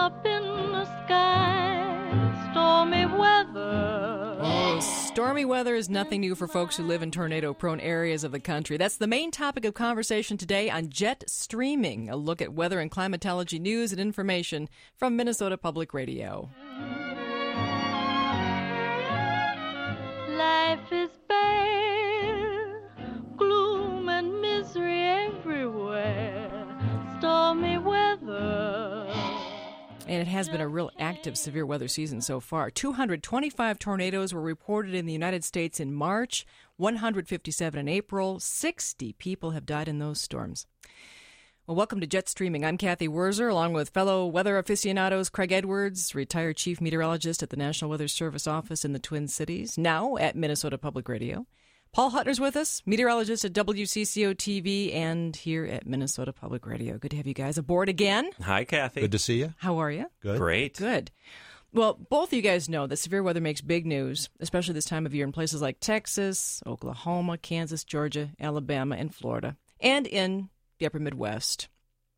up in the sky, stormy weather. Oh, stormy weather is nothing new for folks who live in tornado-prone areas of the country. That's the main topic of conversation today on Jet Streaming, a look at weather and climatology news and information from Minnesota Public Radio. Life is bare, gloom and misery everywhere, stormy weather. And it has been a real active severe weather season so far. 225 tornadoes were reported in the United States in March, 157 in April. 60 people have died in those storms. Well, welcome to Jet Streaming. I'm Kathy Wurzer, along with fellow weather aficionados Craig Edwards, retired chief meteorologist at the National Weather Service office in the Twin Cities, now at Minnesota Public Radio. Paul Huttner's with us, meteorologist at WCCO-TV and here at Minnesota Public Radio. Good to have you guys aboard again. Hi, Kathy. Good to see you. How are you? Good. Great. Good. Well, both of you guys know that severe weather makes big news, especially this time of year in places like Texas, Oklahoma, Kansas, Georgia, Alabama, and Florida, and in the upper Midwest.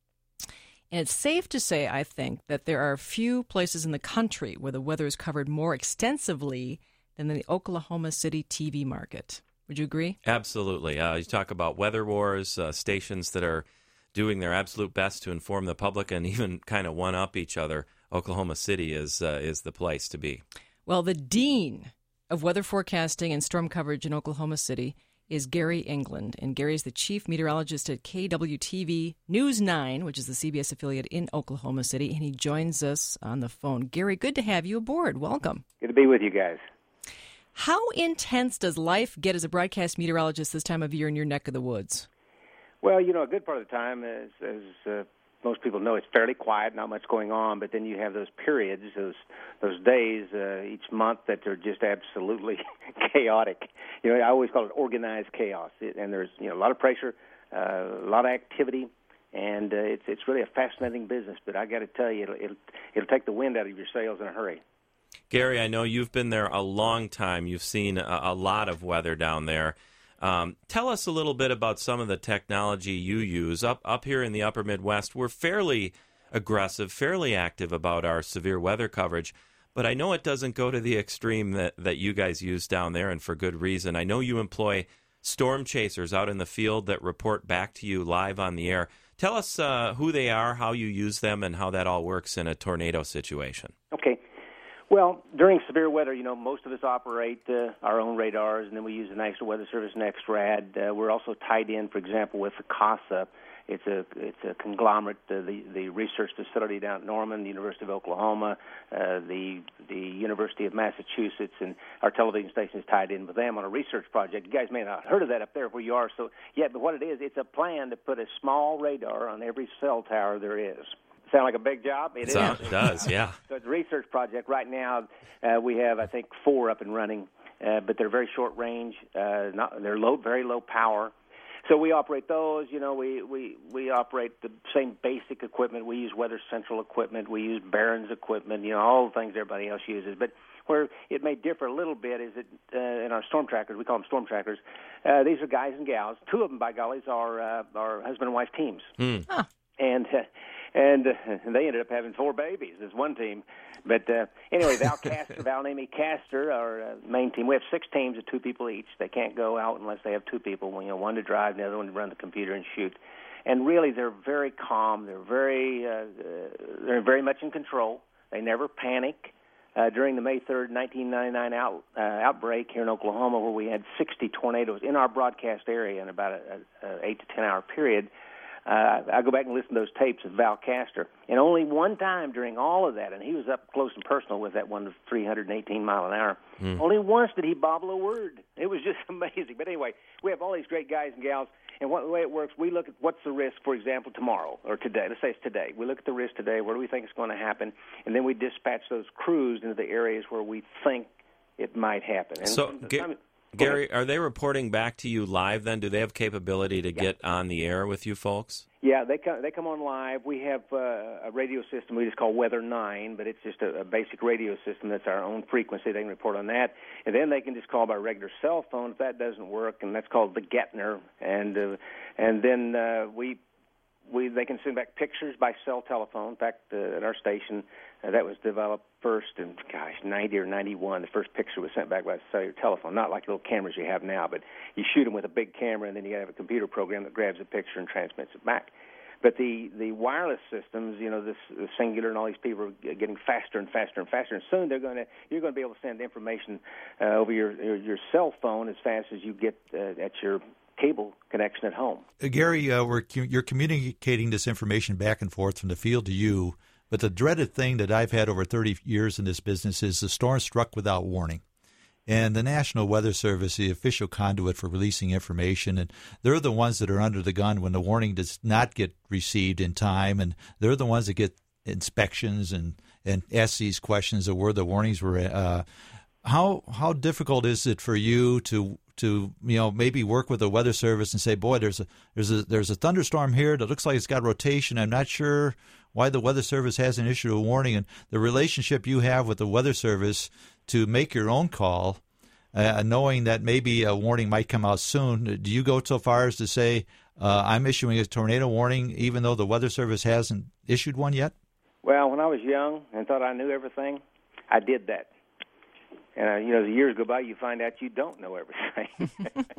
And it's safe to say, I think, that there are a few places in the country where the weather is covered more extensively than the Oklahoma City TV market. Would you agree? Absolutely. You talk about weather wars, stations that are doing their absolute best to inform the public and even kind of one-up each other. Oklahoma City is the place to be. Well, the dean of weather forecasting and storm coverage in Oklahoma City is Gary England, and Gary is the chief meteorologist at KWTV News 9, which is the CBS affiliate in Oklahoma City, and he joins us on the phone. Gary, good to have you aboard. Welcome. Good to be with you guys. How intense does life get as a broadcast meteorologist this time of year in your neck of the woods? Well, a good part of the time, as most people know, it's fairly quiet, not much going on, but then you have those periods, those days each month that are just absolutely chaotic. I always call it organized chaos, and there's a lot of pressure, a lot of activity, and it's really a fascinating business. But I got to tell you, it'll take the wind out of your sails in a hurry. Gary, I know you've been there a long time. You've seen a lot of weather down there. Tell us a little bit about some of the technology you use. Up here in the upper Midwest, we're fairly aggressive, fairly active about our severe weather coverage, but I know it doesn't go to the extreme that you guys use down there, and for good reason. I know you employ storm chasers out in the field that report back to you live on the air. Tell us who they are, how you use them, and how that all works in a tornado situation. Okay. Well, during severe weather, most of us operate our own radars, and then we use the National Weather Service NEXRAD. We're also tied in, for example, with the CASA. It's a conglomerate, the research facility down at Norman, the University of Oklahoma, the University of Massachusetts, and our television station is tied in with them on a research project. You guys may not have heard of that up there where you are, but what it is, it's a plan to put a small radar on every cell tower there is. Sound like a big job? It is. It does, yeah. So it's a research project. Right now, we have, I think, 4 up and running, but they're very short range. They're very low power. So we operate those. We operate the same basic equipment. We use Weather Central equipment. We use Barron's equipment. All the things everybody else uses. But where it may differ a little bit is that in our storm trackers, we call them storm trackers. These are guys and gals. 2 of them, by gollies, are husband and wife teams. Huh. And they ended up having 4 babies as one team. But anyway, Val and Amy Castor, our main team. We have 6 teams of 2 people each. They can't go out unless they have 2 people. One to drive, and the other one to run the computer and shoot. And really, they're very calm. They're very much in control. They never panic. During the May 3rd, 1999 outbreak here in Oklahoma, where we had 60 tornadoes in our broadcast area in about an 8 to 10 hour period. I go back and listen to those tapes of Val Castor, and only one time during all of that, and he was up close and personal with that one of 318 mile an hour, only once did he bobble a word. It was just amazing. But anyway, we have all these great guys and gals, and the way it works, we look at what's the risk, for example, tomorrow or today. Let's say it's today. We look at the risk today. Where do we think it's going to happen? And then we dispatch those crews into the areas where we think it might happen. And so, Gary, are they reporting back to you live then? Do they have capability to get on the air with you folks? Yeah, they come on live. We have a radio system we just call Weather 9, but it's just a basic radio system that's our own frequency. They can report on that. And then they can just call by regular cell phone if that doesn't work, and that's called the Gettner. And then we they can send back pictures by cell telephone. In fact, at our station, that was developed first in, 90 or 91. The first picture was sent back by cellular telephone, not like little cameras you have now, but you shoot them with a big camera, and then you have a computer program that grabs a picture and transmits it back. But the wireless systems, this Singular and all these people are getting faster and faster and faster. And soon you're going to be able to send information over your cell phone as fast as you get at your cable connection at home. Gary, you're communicating this information back and forth from the field to you. But the dreaded thing that I've had over 30 years in this business is the storm struck without warning. And the National Weather Service, the official conduit for releasing information, and they're the ones that are under the gun when the warning does not get received in time, and they're the ones that get inspections and ask these questions of where the warnings were. How difficult is it for you to maybe work with the Weather Service and say, boy, there's a thunderstorm here that looks like it's got rotation. I'm not sure why the Weather Service hasn't issued a warning, and the relationship you have with the Weather Service to make your own call, knowing that maybe a warning might come out soon. Do you go so far as to say, I'm issuing a tornado warning even though the Weather Service hasn't issued one yet? Well, when I was young and thought I knew everything, I did that. And, as the years go by, you find out you don't know everything.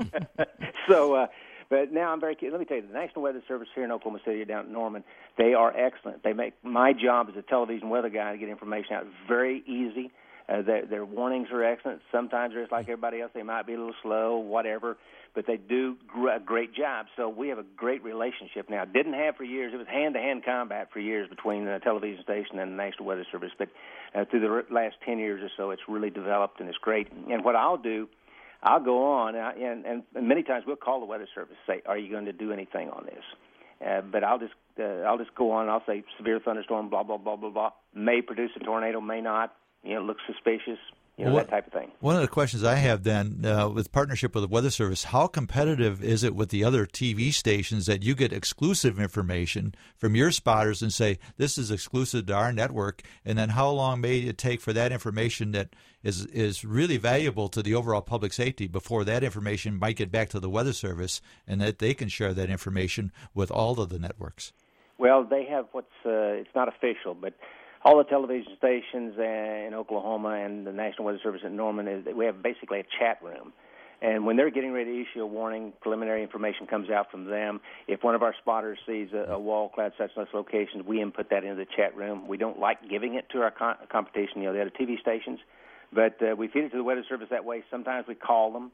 But now I'm let me tell you, the National Weather Service here in Oklahoma City, down in Norman, they are excellent. They make my job as a television weather guy to get information out very easy. Their warnings are excellent. Sometimes they're just like everybody else. They might be a little slow, whatever, but they do a great job. So we have a great relationship now. Didn't have for years. It was hand-to-hand combat for years between the television station and the National Weather Service. But through the last 10 years or so, it's really developed, and it's great. And what I'll do, I'll go on, and many times we'll call the Weather Service and say, are you going to do anything on this? But I'll just go on, and I'll say severe thunderstorm, blah, blah, blah, blah, blah, may produce a tornado, may not. Looks suspicious, that type of thing. One of the questions I have then, with partnership with the Weather Service, how competitive is it with the other TV stations that you get exclusive information from your spotters and say, this is exclusive to our network, and then how long may it take for that information that is really valuable to the overall public safety before that information might get back to the Weather Service and that they can share that information with all of the networks? Well, they have it's not official, but all the television stations in Oklahoma and the National Weather Service in Norman, we have basically a chat room. And when they're getting ready to issue a warning, preliminary information comes out from them. If one of our spotters sees a wall cloud such and such locations, we input that into the chat room. We don't like giving it to our competition, the other TV stations, but we feed it to the Weather Service that way. Sometimes we call them.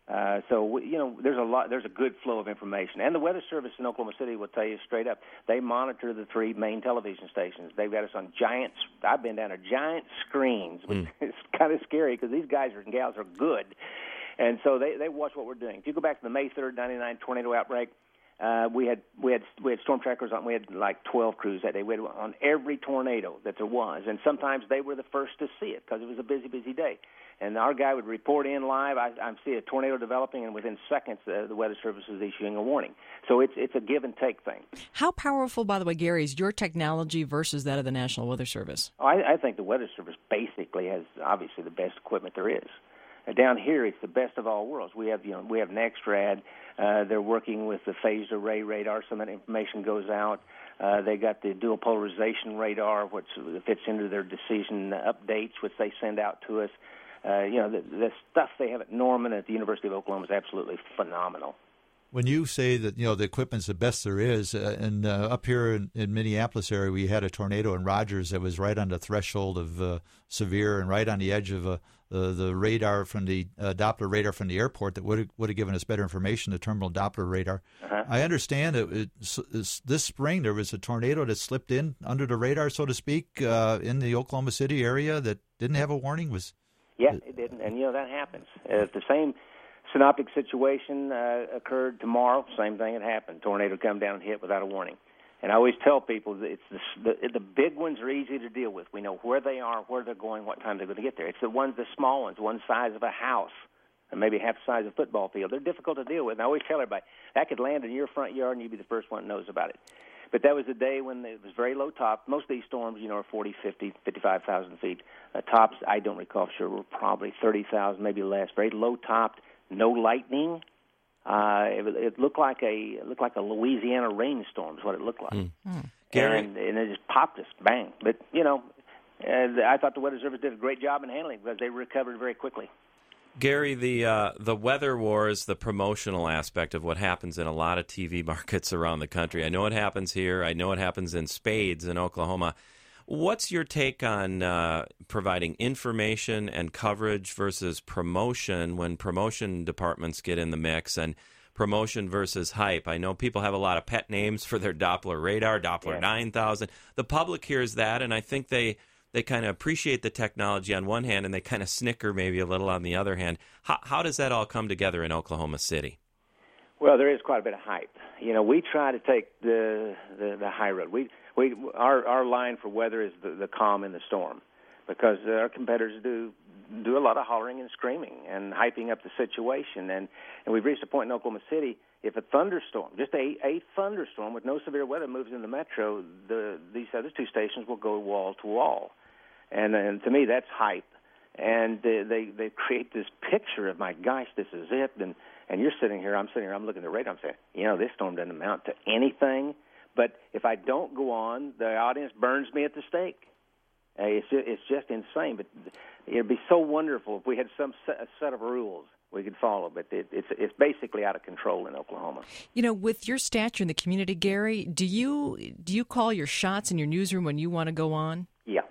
There's a good flow of information. And the Weather Service in Oklahoma City will tell you straight up, they monitor the three main television stations. They've got us on I've been down to giant screens, which is kind of scary because these guys and gals are good. And so they watch what we're doing. If you go back to the May 3rd, 99 tornado outbreak, we had storm trackers on. We had like 12 crews that day. We had on every tornado that there was. And sometimes they were the first to see it because it was a busy, busy day. And our guy would report in live. I see a tornado developing, and within seconds, the Weather Service is issuing a warning. So it's a give and take thing. How powerful, by the way, Gary, is your technology versus that of the National Weather Service? I think the Weather Service basically has obviously the best equipment there is. Down here, it's the best of all worlds. We have NextRad. They're working with the phased array radar. Some of that information goes out. They got the dual polarization radar, which fits into their decision updates, which they send out to us. The stuff they have at Norman at the University of Oklahoma is absolutely phenomenal. When you say that, the equipment's the best there is, and up here in Minneapolis area, we had a tornado in Rogers that was right on the threshold of severe and right on the edge of the radar from the Doppler radar from the airport that would have given us better information, the terminal Doppler radar. Uh-huh. I understand that this spring there was a tornado that slipped in under the radar, so to speak, in the Oklahoma City area that didn't have a warning. Yeah, it didn't, and that happens. If the same synoptic situation occurred tomorrow, same thing had happened. Tornado come down and hit without a warning. And I always tell people that the big ones are easy to deal with. We know where they are, where they're going, what time they're going to get there. It's the small ones, one size of a house, and maybe half the size of a football field. They're difficult to deal with. And I always tell everybody, that could land in your front yard and you'd be the first one that knows about it. But that was a day when it was very low top. Most of these storms, are 40, 50, 55,000 feet. Tops, I don't recall for sure, were probably 30,000, maybe less. Very low topped, no lightning, It looked like a Louisiana rainstorm is what it looked like. Gary, and it just popped us, bang. But I thought the Weather Service did a great job in handling it because they recovered very quickly. Gary, the weather wars, the promotional aspect of what happens in a lot of TV markets around the country. I know it happens here. I know it happens in spades in Oklahoma. What's your take on providing information and coverage versus promotion when promotion departments get in the mix, and promotion versus hype? I know people have a lot of pet names for their Doppler radar, Doppler 9000. The public hears that, and I think they kind of appreciate the technology on one hand, and they kind of snicker maybe a little on the other hand. How does that all come together in Oklahoma City? Well, there is quite a bit of hype. We try to take the high road. Our line for weather is the calm in the storm, because our competitors do a lot of hollering and screaming and hyping up the situation. And we've reached a point in Oklahoma City, if a thunderstorm, just a thunderstorm with no severe weather moves in the metro, these other two stations will go wall to wall. And to me, that's hype. And they create this picture of, my gosh, this is it. And you're sitting here, I'm looking at the radar, I'm saying, this storm doesn't amount to anything. But if I don't go on, the audience burns me at the stake. It's just insane. But it'd be so wonderful if we had some set of rules we could follow. But it's basically out of control in Oklahoma. With your stature in the community, Gary, do you call your shots in your newsroom when you want to go on? Yeah.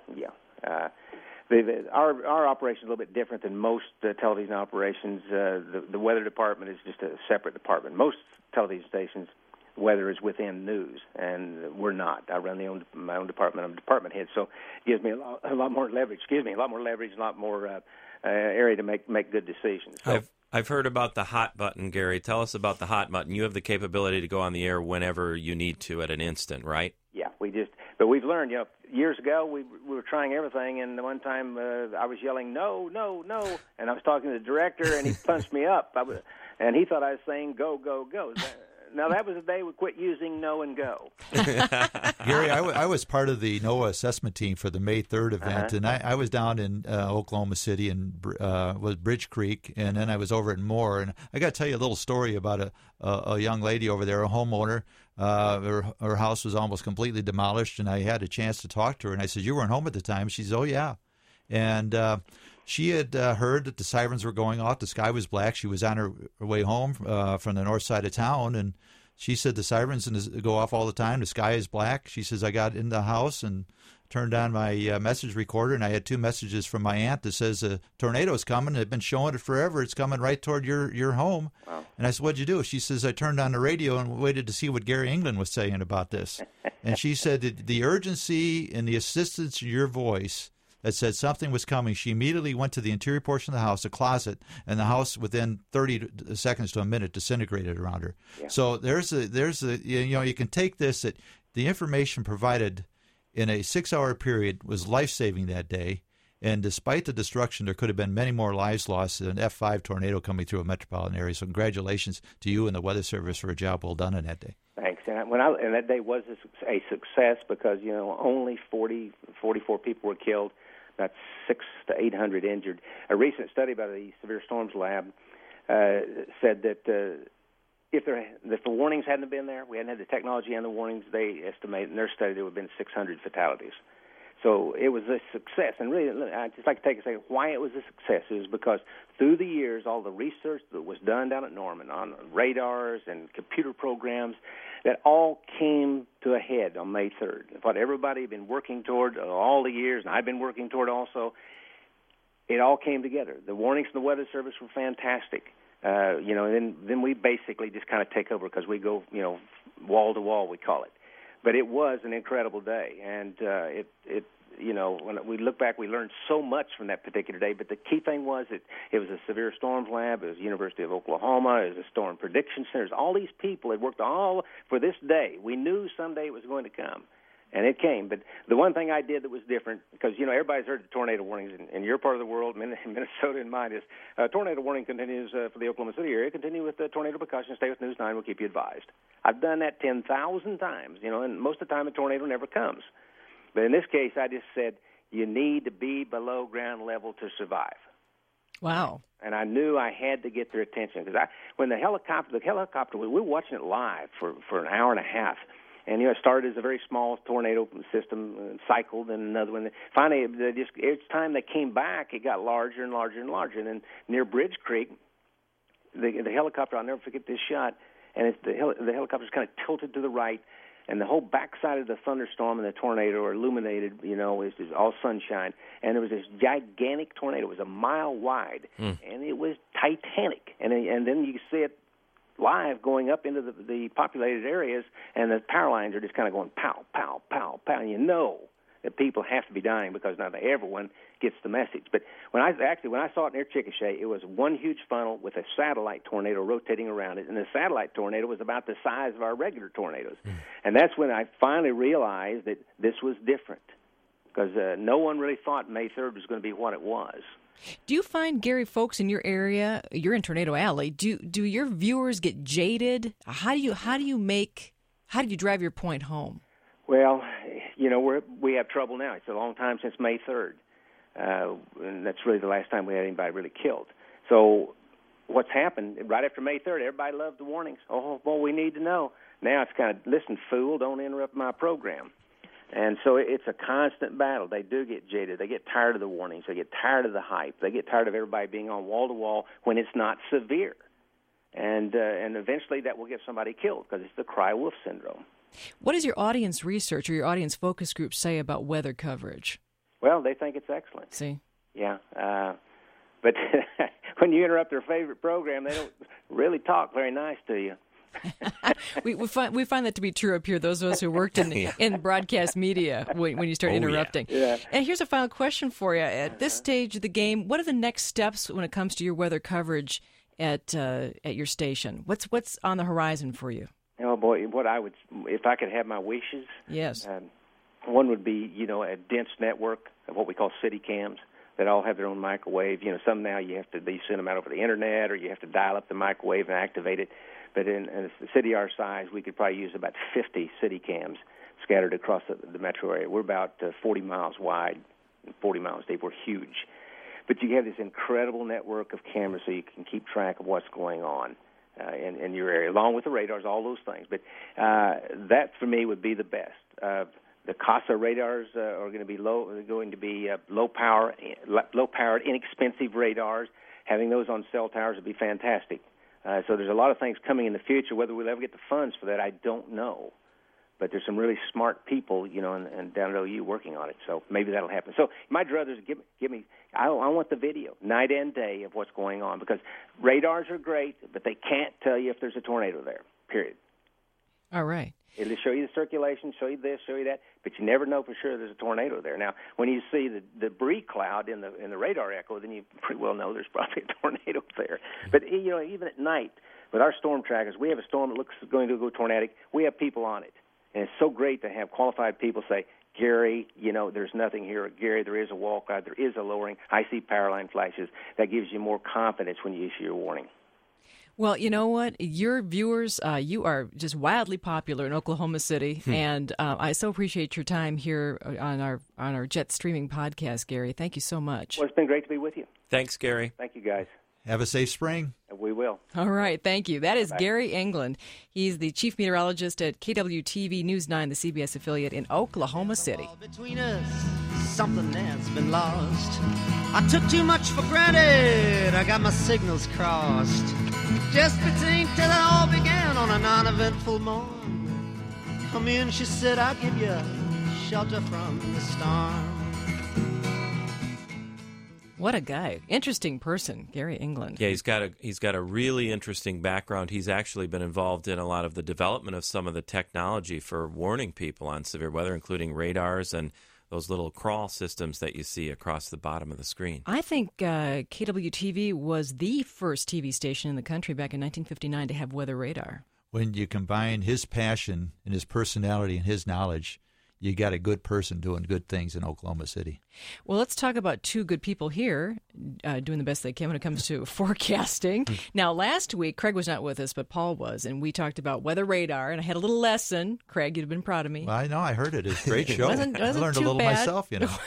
Our operation is a little bit different than most television operations. The weather department is just a separate department. Most television stations, weather is within news, and we're not. I run my own department. I'm a department head, so it gives me a lot more leverage. A lot more area to make good decisions. So, I've heard about the hot button, Gary. Tell us about the hot button. You have the capability to go on the air whenever you need to at an instant, right? Yeah, but we've learned, years ago we were trying everything, and one time I was yelling, no, no, no, and I was talking to the director, and he punched me up, and he thought I was saying go, go, go. Now, that was the day we quit using no and go. Gary, I was part of the NOAA assessment team for the May 3rd event, and I was down in Oklahoma City and was Bridge Creek, and then I was over at Moore. And I got to tell you a little story about a young lady over there, a homeowner. Her house was almost completely demolished, and I had a chance to talk to her. And I said, "You weren't home at the time?" She said, "Oh, yeah." And she had heard that the sirens were going off. The sky was black. She was on her way home from the north side of town, and she said the sirens go off all the time. The sky is black. She says, I got in the house and turned on my message recorder, and I had 2 messages from my aunt that says a tornado's coming. They've been showing it forever. It's coming right toward your home. Wow. And I said, what'd you do? She says, I turned on the radio and waited to see what Gary England was saying about this. And she said that the urgency and the insistence in your voice that said something was coming, she immediately went to the interior portion of the house, a closet, and the house within 30 seconds to a minute disintegrated around her. Yeah. So there's a you can take this, that the information provided in a 6-hour period was life-saving that day, and despite the destruction, there could have been many more lives lost than an F5 tornado coming through a metropolitan area. So congratulations to you and the Weather Service for a job well done on that day. Thanks. And that day was a success because, only 44 people were killed, about 600 to 800 injured. A recent study by the Severe Storms Lab said that if the warnings hadn't been there, we hadn't had the technology and the warnings, they estimate in their study there would have been 600 fatalities. So it was a success. And really, I'd just like to take a second. Why it was a success is because through the years, all the research that was done down at Norman on radars and computer programs, that all came to a head on May 3rd. What everybody had been working toward all the years, and I've been working toward also, it all came together. The warnings from the Weather Service were fantastic. And then we basically just kind of take over because we go, wall to wall, we call it. But it was an incredible day, and when we look back, we learned so much from that particular day. But the key thing was it was a Severe Storms Lab, it was the University of Oklahoma, it was a Storm Prediction Centers. All these people had worked all for this day. We knew someday it was going to come, and it came. But the one thing I did that was different, because everybody's heard the tornado warnings in your part of the world, Minnesota and mine, is tornado warning continues for the Oklahoma City area. Continue with the tornado precautions. Stay with News 9. We'll keep you advised. I've done that 10,000 times, and most of the time a tornado never comes. But in this case, I just said, you need to be below ground level to survive. Wow. And I knew I had to get their attention because when the helicopter, we were watching it live for an hour and a half. And, it started as a very small tornado system, cycled, and another one. Finally, each time they came back, it got larger and larger and larger. And then near Bridge Creek, the helicopter, I'll never forget this shot, and the helicopter's kind of tilted to the right, and the whole backside of the thunderstorm and the tornado are illuminated, it's just all sunshine. And there was this gigantic tornado. It was a mile wide, and it was titanic. And then you see it live going up into the populated areas, and the power lines are just kind of going pow, pow, pow, pow, and that people have to be dying because not everyone gets the message. But when I saw it near Chickasha, it was one huge funnel with a satellite tornado rotating around it, and the satellite tornado was about the size of our regular tornadoes. And that's when I finally realized that this was different because no one really thought May 3rd was going to be what it was. Do you find, Gary, folks in your area, you're in Tornado Alley, do your viewers get jaded? How do you drive your point home? Well, we have trouble now. It's a long time since May 3rd, and that's really the last time we had anybody really killed. So what's happened, right after May 3rd, everybody loved the warnings. Oh, boy, we need to know. Now it's kind of, listen, fool, don't interrupt my program. And so it's a constant battle. They do get jaded. They get tired of the warnings. They get tired of the hype. They get tired of everybody being on wall-to-wall when it's not severe. And eventually that will get somebody killed because it's the cry-wolf syndrome. What does your audience research or your audience focus group say about weather coverage? Well, they think it's excellent. See? Yeah. But when you interrupt their favorite program, they don't really talk very nice to you. we find that to be true up here, those of us who worked in broadcast media when you start interrupting. Yeah. And here's a final question for you. At this stage of the game, what are the next steps when it comes to your weather coverage at your station? What's on the horizon for you? Oh, boy, if I could have my wishes, yes, one would be, a dense network of what we call city cams that all have their own microwave. Some now you send them out over the internet or you have to dial up the microwave and activate it. But in a city our size, we could probably use about 50 city cams scattered across the metro area. We're about 40 miles wide and 40 miles deep. We're huge. But you have this incredible network of cameras so you can keep track of what's going on in your area, along with the radars, all those things. But that, for me, would be the best. The CASA radars are going to be low-powered, inexpensive radars. Having those on cell towers would be fantastic. So there's a lot of things coming in the future. Whether we'll ever get the funds for that, I don't know. But there's some really smart people, and down at OU working on it. So maybe that'll happen. So my druthers, give me. I want the video, night and day, of what's going on because radars are great, but they can't tell you if there's a tornado there. Period. All right. It'll show you the circulation, show you this, show you that, but you never know for sure there's a tornado there. Now, when you see the debris cloud in the radar echo, then you pretty well know there's probably a tornado there. But even at night, with our storm trackers, we have a storm that looks going to go tornadic. We have people on it, and it's so great to have qualified people say, Gary, there's nothing here. Gary, there is a wall cloud, there is a lowering. I see power line flashes. That gives you more confidence when you issue your warning. Well, you know what? Your viewers, you are just wildly popular in Oklahoma City, and I so appreciate your time here on our Jet Streaming podcast, Gary. Thank you so much. Well, it's been great to be with you. Thanks, Gary. Thank you, guys. Have a safe spring. We will. All right, thank you. That is Bye. Gary England. He's the chief meteorologist at KWTV News 9, the CBS affiliate in Oklahoma City. Between us, something has been lost. I took too much for granted. I got my signals crossed. Just between till it all began on a non-eventful morn. Come in, she said, I'll give you shelter from the storm. What a guy. Interesting person, Gary England. Yeah, he's got a really interesting background. He's actually been involved in a lot of the development of some of the technology for warning people on severe weather, including radars and those little crawl systems that you see across the bottom of the screen. I think KWTV was the first TV station in the country back in 1959 to have weather radar. When you combine his passion and his personality and his knowledge, you got a good person doing good things in Oklahoma City. Well, let's talk about two good people here doing the best they can when it comes to forecasting. Now, last week, Craig was not with us, but Paul was, and we talked about weather radar, and I had a little lesson. Craig, you'd have been proud of me. Well, I know. I heard it. It's a great show. Wasn't I learned a too little bad. myself, you know.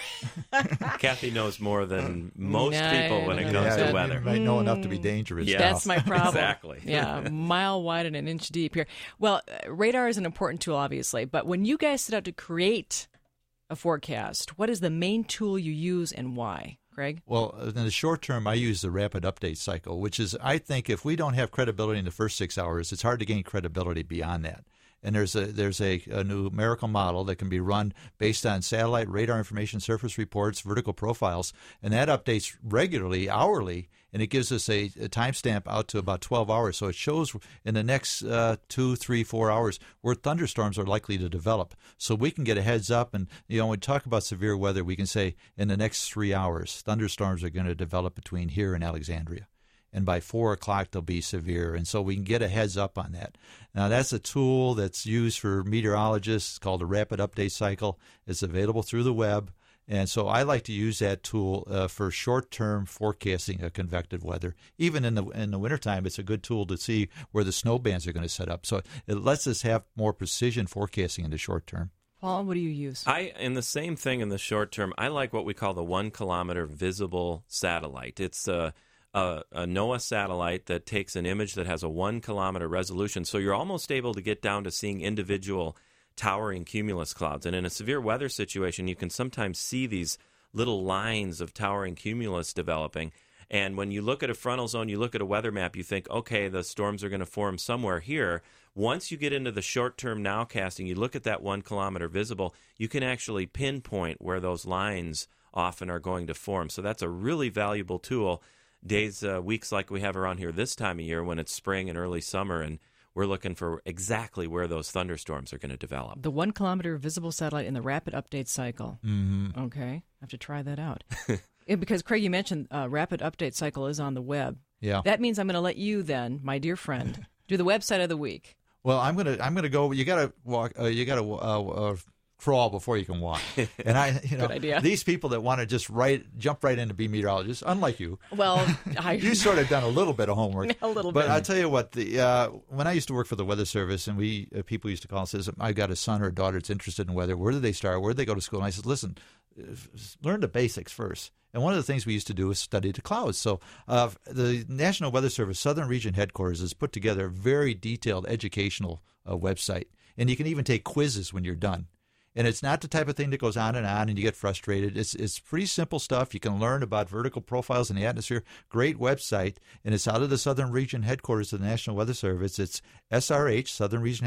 Kathy knows more than most Yeah, people when it yeah, comes yeah, to weather. You might know enough to be dangerous. Yeah. That's my problem. Exactly. Yeah, a mile wide and an inch deep here. Well, radar is an important tool, obviously, but when you guys set out to create a forecast, what is the main tool you use and why? Greg? Well, in the short term, I use the rapid update cycle, which is, I think, if we don't have credibility in the first 6 hours, it's hard to gain credibility beyond that. And there's a numerical model that can be run based on satellite radar information, surface reports, vertical profiles, and that updates regularly, hourly, and it gives us a timestamp out to about 12 hours. So it shows in the next 2, 3, 4 hours where thunderstorms are likely to develop. So we can get a heads up, and when we talk about severe weather, we can say in the next 3 hours, thunderstorms are going to develop between here and Alexandria. And by 4 o'clock, they'll be severe. And so we can get a heads up on that. Now, that's a tool that's used for meteorologists. It's called a rapid update cycle. It's available through the web. And so I like to use that tool for short-term forecasting of convective weather. Even in the wintertime, it's a good tool to see where the snow bands are going to set up. So it lets us have more precision forecasting in the short term. Paul, what do you use? In the same thing in the short term, I like what we call the 1 kilometer visible satellite. It's a NOAA satellite that takes an image that has a 1 kilometer resolution, so you're almost able to get down to seeing individual towering cumulus clouds. And in a severe weather situation, you can sometimes see these little lines of towering cumulus developing. And when you look at a frontal zone, you look at a weather map, you think, okay, the storms are going to form somewhere here. Once you get into the short-term nowcasting, you look at that 1 kilometer visible, you can actually pinpoint where those lines often are going to form. So that's a really valuable tool. Days, weeks like we have around here this time of year when it's spring and early summer, and we're looking for exactly where those thunderstorms are going to develop. The 1 kilometer visible satellite in the rapid update cycle. Mm-hmm. Okay. I have to try that out. Because, Craig, you mentioned rapid update cycle is on the web. Yeah. That means I'm going to let you then, my dear friend, do the website of the week. Well, I'm gonna go. You gotta walk. You gotta crawl before you can walk. And Good idea. These people that want to just jump right in to be meteorologists, unlike you. Well, you sort of done a little bit of homework. A little but bit. I'll tell you what. When I used to work for the Weather Service, and people used to call and says, "I've got a son or a daughter that's interested in weather. Where do they start? Where do they go to school?" And I said, "Listen, learn the basics first." And one of the things we used to do is study the clouds. So the National Weather Service Southern Region Headquarters has put together a very detailed educational website. And you can even take quizzes when you're done. And it's not the type of thing that goes on and you get frustrated. It's pretty simple stuff. You can learn about vertical profiles in the atmosphere. Great website. And it's out of the Southern Region Headquarters of the National Weather Service. It's SRH, Southern Region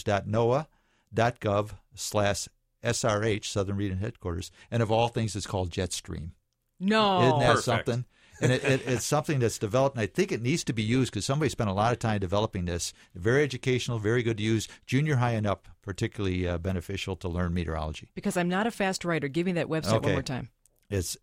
Headquarters.noaa.gov/SRH, Southern Region Headquarters. And of all things, it's called Jetstream. No. Isn't that Perfect. something? And it's something that's developed, and I think it needs to be used because somebody spent a lot of time developing this. Very educational, very good to use. Junior high and up, particularly beneficial to learn meteorology. Because I'm not a fast writer. Give me that website one more time. It's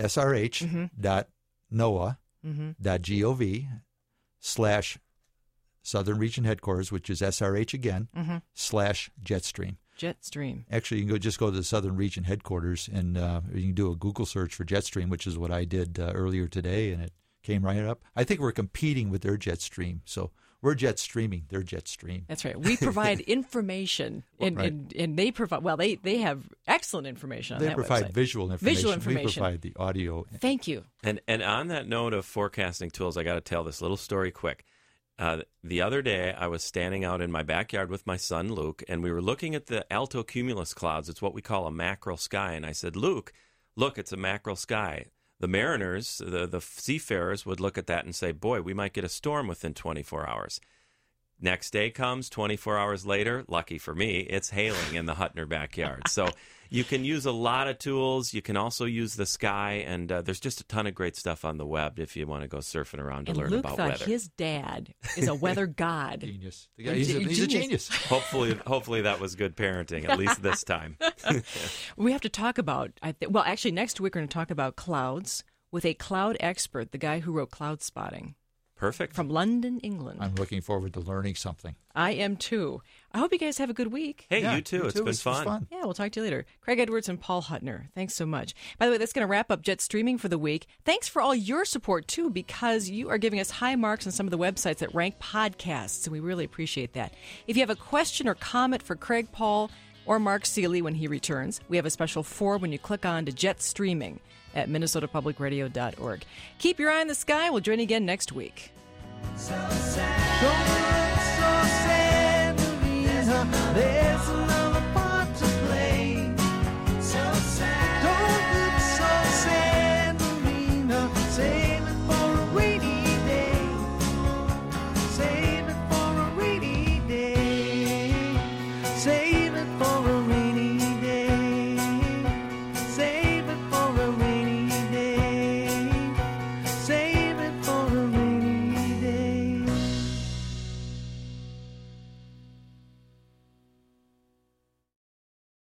srh.noaa.gov/Southern Region Headquarters, which is SRH again, /Jetstream. Jetstream. Actually, you can just go to the Southern Region Headquarters, and you can do a Google search for Jetstream, which is what I did earlier today, and it came right up. I think we're competing with their Jetstream, so we're jet streaming, they're Jetstream. That's right. We provide information, and they provide. Well, they have excellent information on They that provide website. visual information. Visual information. We provide the audio. Thank you. And on that note of forecasting tools, I got to tell this little story quick. The other day, I was standing out in my backyard with my son, Luke, and we were looking at the altocumulus clouds. It's what we call a mackerel sky. And I said, Luke, look, it's a mackerel sky. The mariners, the seafarers, would look at that and say, boy, we might get a storm within 24 hours. Next day comes, 24 hours later, lucky for me, it's hailing in the Huttner backyard. So you can use a lot of tools. You can also use the sky, and there's just a ton of great stuff on the web if you want to go surfing around to And learn Luke about thought weather. his dad is a weather god. Genius. He's a genius. Hopefully that was good parenting, at least this time. We have to talk about, actually, next week we're going to talk about clouds with a cloud expert, the guy who wrote Cloud Spotting. Perfect. from London, England. I'm looking forward to learning something. I am too. I hope you guys have a good week. Hey, Yeah, you too. It's been fun. Yeah, we'll talk to you later. Craig Edwards and Paul Huttner, thanks so much. By the way, that's going to wrap up Jet Streaming for the week. Thanks for all your support, too, because you are giving us high marks on some of the websites that rank podcasts, and we really appreciate that. If you have a question or comment for Craig, Paul, or Mark Seeley when he returns, we have a special form when you click on to Jet Streaming at minnesotapublicradio.org. Keep your eye on the sky. We'll join you again next week. There's another part to play. So sad. Don't look so sad, Marina. Save it for a rainy day. Save it for a rainy day. Save it for a